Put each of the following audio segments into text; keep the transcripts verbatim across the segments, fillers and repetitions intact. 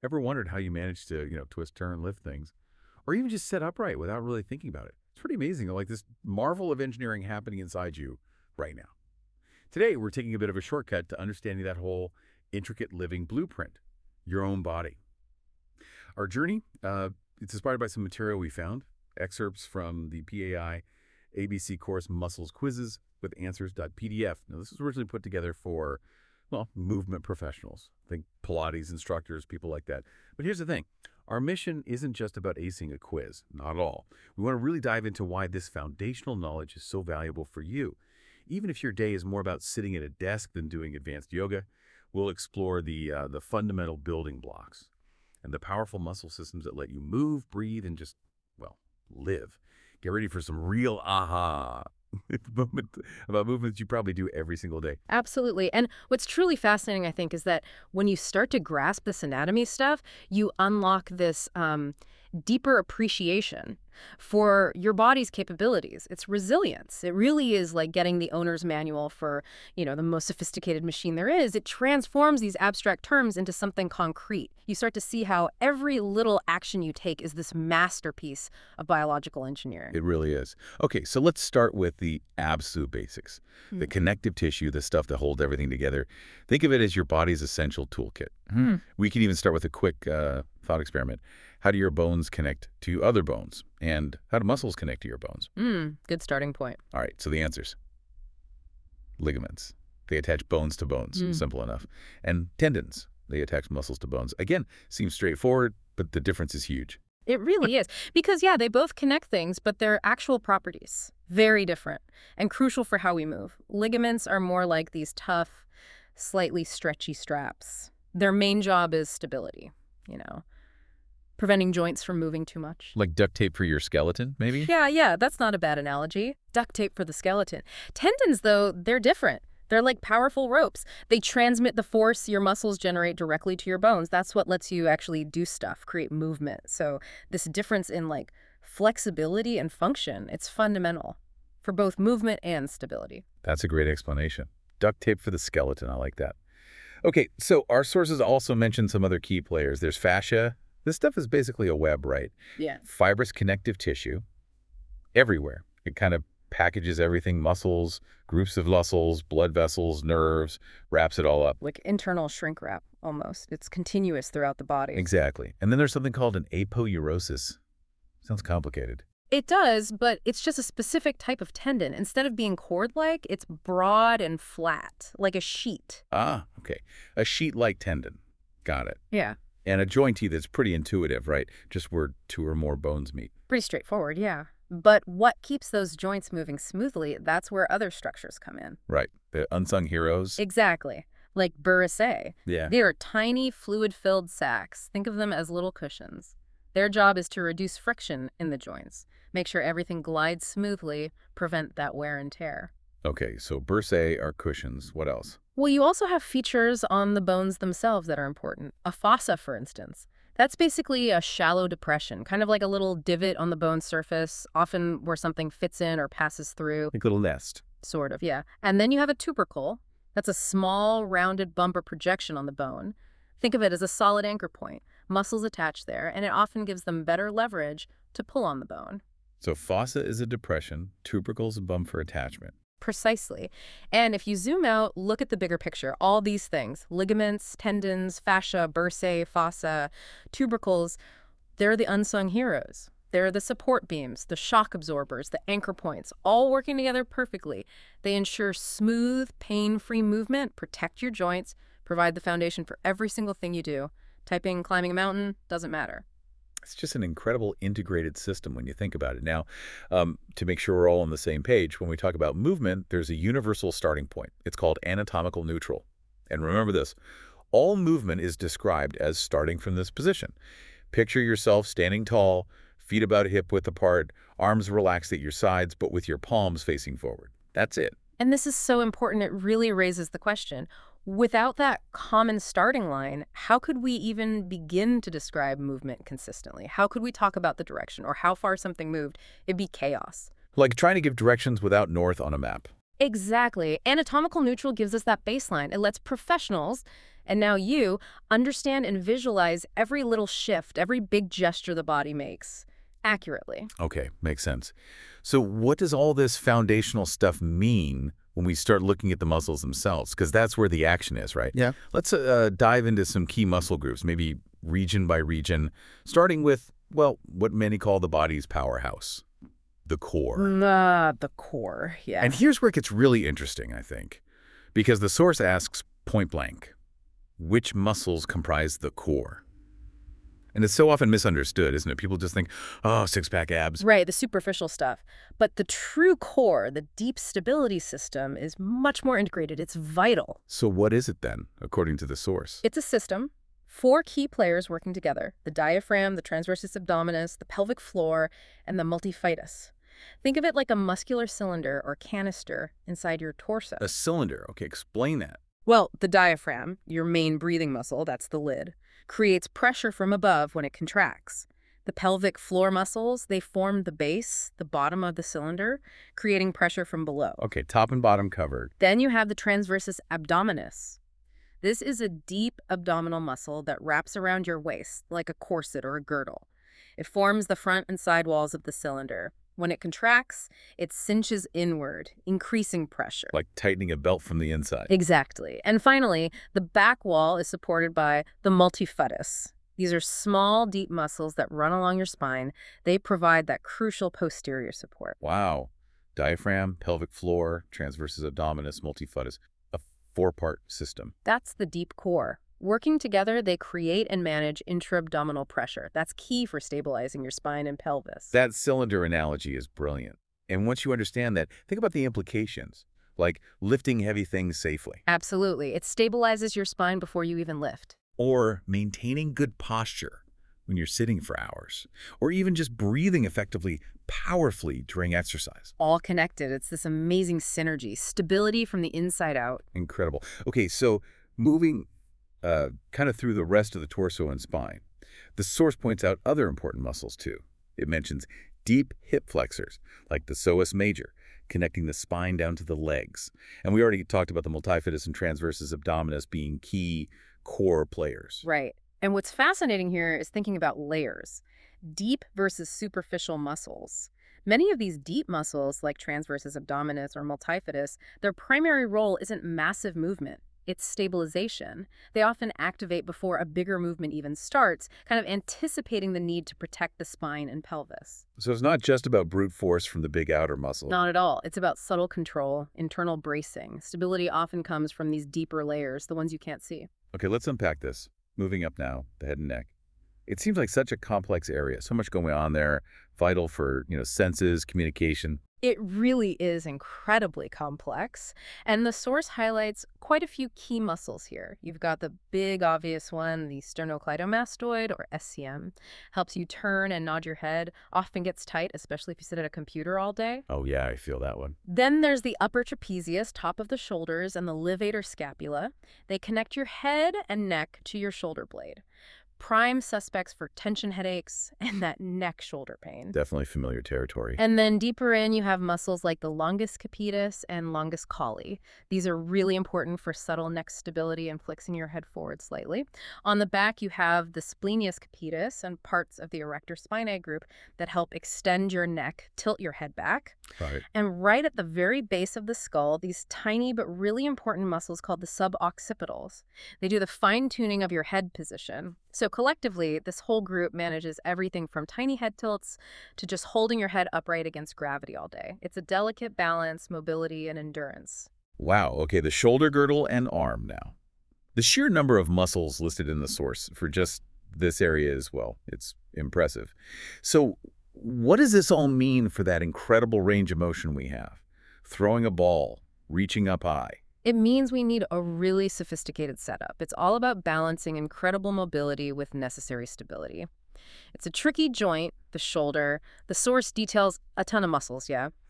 Ever wondered how you manage to, you know, twist, turn, lift things, or even just sit upright without really thinking about it? It's pretty amazing, like this marvel of engineering happening inside you right now. Today, we're taking a bit of a shortcut to understanding that whole intricate living blueprint, your own body. Our journey, uh, it's inspired by some material we found, excerpts from the P A I A B C course Muscles Quizzes with Answers.pdf. Now, this was originally put together for, well, movement professionals. Think Pilates instructors, people like that. But here's the thing. Our mission isn't just about acing a quiz, not at all. We want to really dive into why this foundational knowledge is so valuable for you. Even if your day is more about sitting at a desk than doing advanced yoga, we'll explore the, uh, the fundamental building blocks and the powerful muscle systems that let you move, breathe, and just, well, live. Get ready for some real aha moment about movements you probably do every single day. Absolutely. And what's truly fascinating, I think, is that when you start to grasp this anatomy stuff, you unlock this um, deeper appreciation for your body's capabilities. It's resilience. It really is like getting the owner's manual for, you know, the most sophisticated machine there is. It transforms these abstract terms into something concrete. You start to see how every little action you take is this masterpiece of biological engineering. It really is. Okay, so let's start with the absolute basics. Hmm. The connective tissue, the stuff that holds everything together. Think of it as your body's essential toolkit. Hmm. We can even start with a quick uh, thought experiment. How do your bones connect to other bones? And how do muscles connect to your bones? Mm, good starting point. All right, so the answers. Ligaments. They attach bones to bones. Mm. Simple enough. And tendons. They attach muscles to bones. Again, seems straightforward, but the difference is huge. It really is. Because, yeah, they both connect things, but their actual properties, very different and crucial for how we move. Ligaments are more like these tough, slightly stretchy straps. Their main job is stability, you know, preventing joints from moving too much. Like duct tape for your skeleton, maybe? Yeah, yeah, that's not a bad analogy. Duct tape for the skeleton. Tendons, though, they're different. They're like powerful ropes. They transmit the force your muscles generate directly to your bones. That's what lets you actually do stuff, create movement. So this difference in like flexibility and function, it's fundamental for both movement and stability. That's a great explanation. Duct tape for the skeleton. I like that. Okay, so our sources also mention some other key players. There's fascia. This stuff is basically a web, right? Yeah. Fibrous connective tissue everywhere. It kind of packages everything, muscles, groups of muscles, blood vessels, nerves, wraps it all up. Like internal shrink wrap, almost. It's continuous throughout the body. Exactly. And then there's something called an apoeurosis. Sounds complicated. It does, but it's just a specific type of tendon. Instead of being cord-like, it's broad and flat, like a sheet. Ah, okay. A sheet-like tendon. Got it. Yeah. And a jointy that's pretty intuitive, right? Just where two or more bones meet. Pretty straightforward, yeah. But what keeps those joints moving smoothly, that's where other structures come in. Right. The unsung heroes. Exactly. Like bursae. Yeah. They are tiny, fluid-filled sacs. Think of them as little cushions. Their job is to reduce friction in the joints, make sure everything glides smoothly, prevent that wear and tear. Okay, so bursae are cushions. What else? Well, you also have features on the bones themselves that are important. A fossa, for instance. That's basically a shallow depression, kind of like a little divot on the bone surface, often where something fits in or passes through. Like a little nest. Sort of, yeah. And then you have a tubercle. That's a small, rounded bump or projection on the bone. Think of it as a solid anchor point. Muscles attach there, and it often gives them better leverage to pull on the bone. So fossa is a depression, tubercle's a bump for attachment. Precisely. And if you zoom out, look at the bigger picture. All these things, ligaments, tendons, fascia, bursae, fossa, tubercles, they're the unsung heroes. They're the support beams, the shock absorbers, the anchor points, all working together perfectly. They ensure smooth, pain-free movement, protect your joints, provide the foundation for every single thing you do. Typing, climbing a mountain, doesn't matter. It's just an incredible integrated system when you think about it. Now, um, to make sure we're all on the same page, when we talk about movement, there's a universal starting point. It's called anatomical neutral. And remember this, all movement is described as starting from this position. Picture yourself standing tall, feet about hip width apart, arms relaxed at your sides, but with your palms facing forward. That's it. And this is so important, it really raises the question. Without that common starting line, how could we even begin to describe movement consistently? How could we talk about the direction or how far something moved? It'd be chaos. Like trying to give directions without north on a map. Exactly. Anatomical neutral gives us that baseline. It lets professionals And now you understand and visualize every little shift, every big gesture the body makes accurately. Okay, makes sense. So what does all this foundational stuff mean when we start looking at the muscles themselves? Because that's where the action is, right? Yeah. Let's uh, dive into some key muscle groups, maybe region by region, starting with, well, what many call the body's powerhouse, the core. Ah, the core, yes. And here's where it gets really interesting, I think, because the source asks point blank, which muscles comprise the core? And it's so often misunderstood, isn't it? People just think, oh, six-pack abs. Right, the superficial stuff. But the true core, the deep stability system, is much more integrated. It's vital. So what is it then, according to the source? It's a system, four key players working together: the diaphragm, the transversus abdominis, the pelvic floor, and the multifidus. Think of it like a muscular cylinder or canister inside your torso. A cylinder. Okay, explain that. Well, the diaphragm, your main breathing muscle, that's the lid, creates pressure from above when it contracts. The pelvic floor muscles, they form the base, the bottom of the cylinder, creating pressure from below. Okay, top and bottom covered. Then you have the transversus abdominis. This is a deep abdominal muscle that wraps around your waist like a corset or a girdle. It forms the front and side walls of the cylinder. When it contracts, it cinches inward, increasing pressure. Like tightening a belt from the inside. Exactly. And finally, the back wall is supported by the multifidus. These are small, deep muscles that run along your spine. They provide that crucial posterior support. Wow. Diaphragm, pelvic floor, transversus abdominis, multifidus. A four-part system. That's the deep core. Working together, they create and manage intra-abdominal pressure. That's key for stabilizing your spine and pelvis. That cylinder analogy is brilliant. And once you understand that, think about the implications, like lifting heavy things safely. Absolutely. It stabilizes your spine before you even lift. Or maintaining good posture when you're sitting for hours. Or even just breathing effectively, powerfully during exercise. All connected. It's this amazing synergy, stability from the inside out. Incredible. Okay, so moving uh, kind of through the rest of the torso and spine, the source points out other important muscles too. It mentions deep hip flexors, like the psoas major, connecting the spine down to the legs. And we already talked about the multifidus and transversus abdominis being key core players. Right. And what's fascinating here is thinking about layers, deep versus superficial muscles. Many of these deep muscles, like transversus abdominis or multifidus, their primary role isn't massive movement. It's stabilization. They often activate before a bigger movement even starts, kind of anticipating the need to protect the spine and pelvis. So it's not just about brute force from the big outer muscle. Not at all. It's about subtle control, internal bracing. Stability often comes from these deeper layers, the ones you can't see. Okay, let's unpack this. Moving up now, the head and neck. It seems like such a complex area, so much going on there, vital for, you know, senses, communication. It really is incredibly complex, and the source highlights quite a few key muscles here. You've got the big obvious one, the sternocleidomastoid, or S C M. Helps you turn and nod your head, often gets tight, especially if you sit at a computer all day. Oh yeah, I feel that one. Then there's the upper trapezius, top of the shoulders, and the levator scapula. They connect your head and neck to your shoulder blade. Prime suspects for tension headaches and that neck shoulder pain. Definitely familiar territory. And then deeper in, you have muscles like the longus capitis and longus colli. These are really important for subtle neck stability and flexing your head forward slightly. On the back, you have the splenius capitis and parts of the erector spinae group that help extend your neck, tilt your head back. Right. And right at the very base of the skull, these tiny but really important muscles called the suboccipitals. They do the fine-tuning of your head position. So collectively, this whole group manages everything from tiny head tilts to just holding your head upright against gravity all day. It's a delicate balance, mobility, and endurance. Wow, okay, the shoulder girdle and arm now. The sheer number of muscles listed in the source for just this area as well, it's impressive. So what does this all mean for that incredible range of motion we have? Throwing a ball, reaching up high. It means we need a really sophisticated setup. It's all about balancing incredible mobility with necessary stability. It's a tricky joint, the shoulder. The source details a ton of muscles, yeah?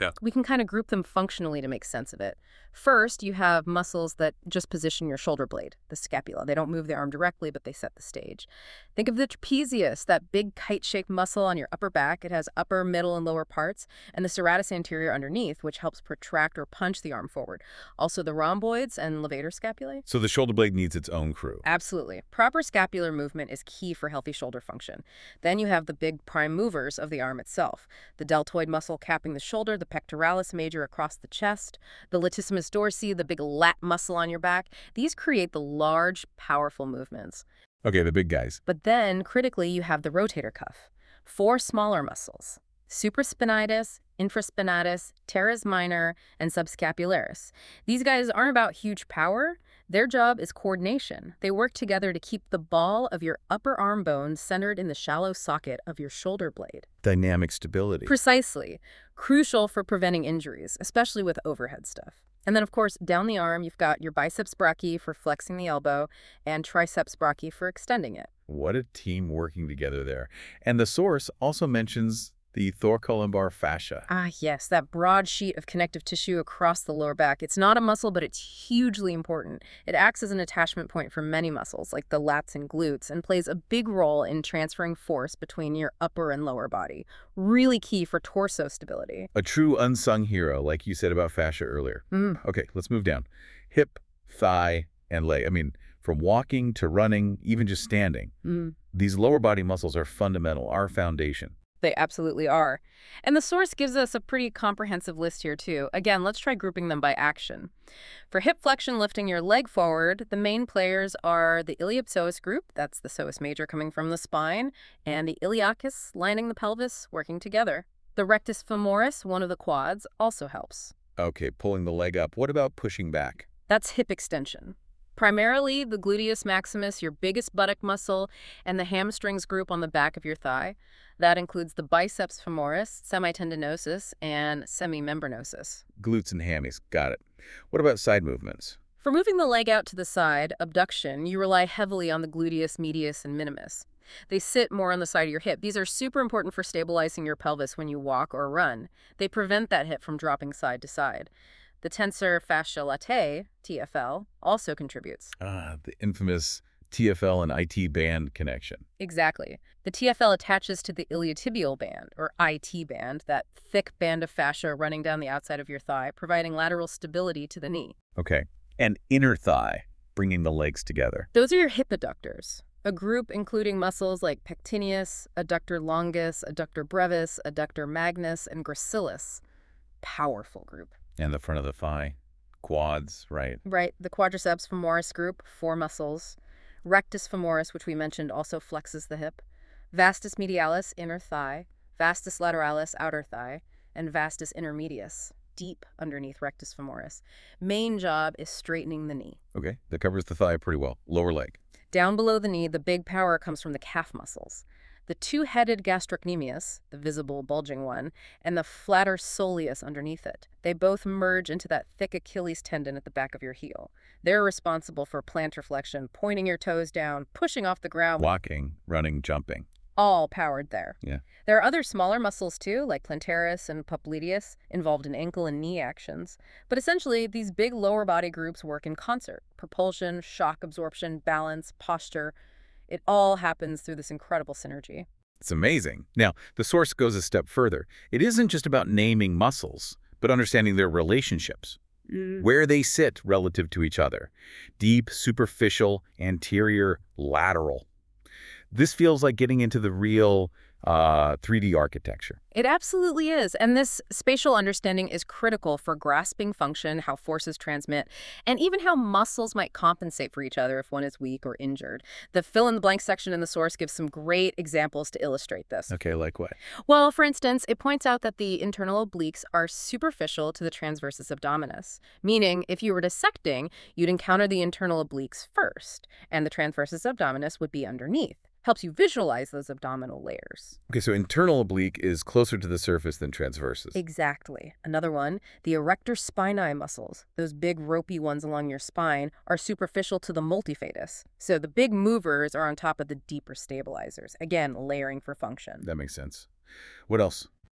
Yeah. We can kind of group them functionally to make sense of it. First, you have muscles that just position your shoulder blade, the scapula. They don't move the arm directly, but they set the stage. Think of the trapezius, that big kite-shaped muscle on your upper back. It has upper, middle, and lower parts, and the serratus anterior underneath, which helps protract or punch the arm forward. Also the rhomboids and levator scapulae. So the shoulder blade needs its own crew. Absolutely. Proper scapular movement is key for healthy shoulder function. Then you have the big prime movers of the arm itself. The deltoid muscle capping the shoulder, the pectoralis major across the chest, the latissimus dorsi, the big lat muscle on your back. These create the large, powerful movements. Okay, the big guys. But then, critically, you have the rotator cuff. Four smaller muscles: supraspinatus, infraspinatus, teres minor, and subscapularis. These guys aren't about huge power. Their job is coordination. They work together to keep the ball of your upper arm bone centered in the shallow socket of your shoulder blade. Dynamic stability. Precisely. Crucial for preventing injuries, especially with overhead stuff. And then, of course, down the arm, you've got your biceps brachii for flexing the elbow and triceps brachii for extending it. What a team working together there. And the source also mentions the thoracolumbar fascia. Ah, yes, that broad sheet of connective tissue across the lower back. It's not a muscle, but it's hugely important. It acts as an attachment point for many muscles, like the lats and glutes, and plays a big role in transferring force between your upper and lower body. Really key for torso stability. A true unsung hero, like you said about fascia earlier. Mm. Okay, let's move down. Hip, thigh, and leg. I mean, from walking to running, even just standing. Mm. These lower body muscles are fundamental, our foundation. They absolutely are. And the source gives us a pretty comprehensive list here, too. Again, let's try grouping them by action. For hip flexion, lifting your leg forward, the main players are the iliopsoas group, that's the psoas major coming from the spine, and the iliacus lining the pelvis, working together. The rectus femoris, one of the quads, also helps. Okay, pulling the leg up. What about pushing back? That's hip extension. Primarily the gluteus maximus, your biggest buttock muscle, and the hamstrings group on the back of your thigh. That includes the biceps femoris, semitendinosus, and semimembranosus. Glutes and hammies. Got it. What about side movements? For moving the leg out to the side, abduction, you rely heavily on the gluteus medius and minimus. They sit more on the side of your hip. These are super important for stabilizing your pelvis when you walk or run. They prevent that hip from dropping side to side. The tensor fasciae latae, T F L, also contributes. Ah, the infamous T F L and I T band connection. Exactly. The T F L attaches to the iliotibial band, or I T band, that thick band of fascia running down the outside of your thigh, providing lateral stability to the knee. Okay. And inner thigh, bringing the legs together. Those are your hip adductors, a group including muscles like pectineus, adductor longus, adductor brevis, adductor magnus, and gracilis. Powerful group. And the front of the thigh. Quads, right? Right. The quadriceps femoris group, four muscles. Rectus femoris, which we mentioned, also flexes the hip. Vastus medialis, inner thigh. Vastus lateralis, outer thigh. And vastus intermedius, deep underneath rectus femoris. Main job is straightening the knee. Okay, that covers the thigh pretty well. Lower leg. Down below the knee, the big power comes from the calf muscles. The two-headed gastrocnemius, the visible bulging one, and the flatter soleus underneath it. They both merge into that thick Achilles tendon at the back of your heel. They're responsible for plantar flexion, pointing your toes down, pushing off the ground. Walking, running, jumping. All powered there. Yeah. There are other smaller muscles too, like plantaris and popliteus, involved in ankle and knee actions. But essentially, these big lower body groups work in concert. Propulsion, shock absorption, balance, posture. It all happens through this incredible synergy. It's amazing. Now, the source goes a step further. It isn't just about naming muscles, but understanding their relationships, Mm. where they sit relative to each other. Deep, superficial, anterior, lateral. This feels like getting into the real uh, three D architecture. It absolutely is. And this spatial understanding is critical for grasping function, how forces transmit, and even how muscles might compensate for each other if one is weak or injured. The fill-in-the-blank section in the source gives some great examples to illustrate this. Okay, like what? Well, for instance, it points out that the internal obliques are superficial to the transversus abdominis, meaning if you were dissecting, you'd encounter the internal obliques first, and the transversus abdominis would be underneath. Helps you visualize those abdominal layers. Okay, so internal oblique is closer to the surface than transversus. Exactly. Another one, the erector spinae muscles, those big ropey ones along your spine, are superficial to the multifidus. So the big movers are on top of the deeper stabilizers. Again, layering for function. That makes sense. What else?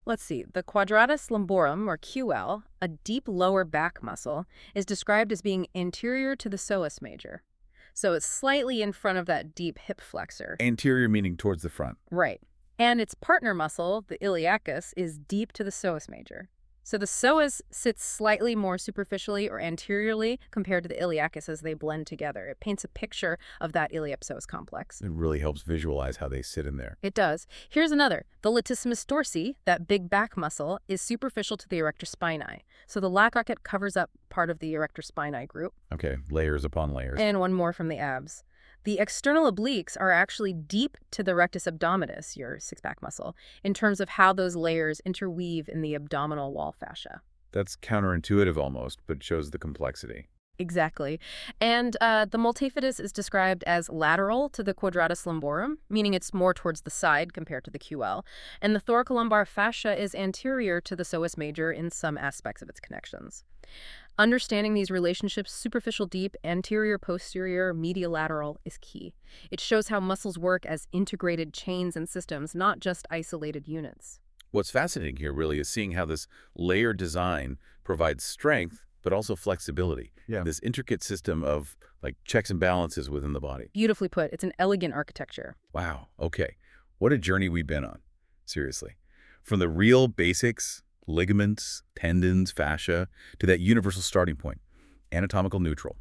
Let's see. The quadratus lumborum, or Q L, a deep lower back muscle, is described as being anterior to the psoas major. So it's slightly in front of that deep hip flexor. Anterior meaning towards the front. Right. And its partner muscle, the iliacus, is deep to the psoas major. So the psoas sits slightly more superficially or anteriorly compared to the iliacus as they blend together. It paints a picture of that iliopsoas complex. It really helps visualize how they sit in there. It does. Here's another. The latissimus dorsi, that big back muscle, is superficial to the erector spinae. So the lat-rocket covers up part of the erector spinae group. Okay, layers upon layers. And one more from the abs. The external obliques are actually deep to the rectus abdominis, your six-pack muscle, in terms of how those layers interweave in the abdominal wall fascia. That's counterintuitive almost, but shows the complexity. Exactly. And uh, the multifidus is described as lateral to the quadratus lumborum, meaning it's more towards the side compared to the Q L. And the thoracolumbar fascia is anterior to the psoas major in some aspects of its connections. Understanding these relationships, superficial deep, anterior posterior, medial lateral, is key. It shows how muscles work as integrated chains and systems, not just isolated units. What's fascinating here really is seeing how this layered design provides strength, but also flexibility. Yeah. This intricate system of like checks and balances within the body. Beautifully put. It's an elegant architecture. Wow. Okay. What a journey we've been on. Seriously. From the real basics, ligaments, tendons, fascia, to that universal starting point, anatomical neutral.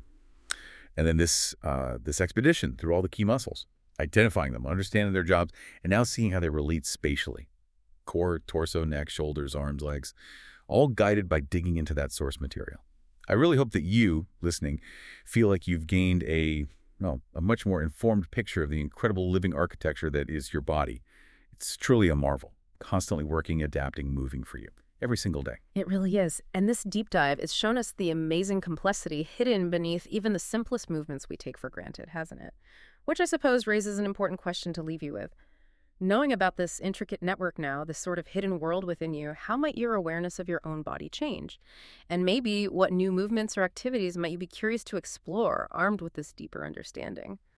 And then this, uh, this expedition through all the key muscles, identifying them, understanding their jobs, and now seeing how they relate spatially. Core, torso, neck, shoulders, arms, legs, all guided by digging into that source material. I really hope that you, listening, feel like you've gained a, well, a much more informed picture of the incredible living architecture that is your body. It's truly a marvel, constantly working, adapting, moving for you every single day. It really is. And this deep dive has shown us the amazing complexity hidden beneath even the simplest movements we take for granted, hasn't it? Which I suppose raises an important question to leave you with. Knowing about this intricate network now, this sort of hidden world within you, how might your awareness of your own body change? And maybe what new movements or activities might you be curious to explore, armed with this deeper understanding?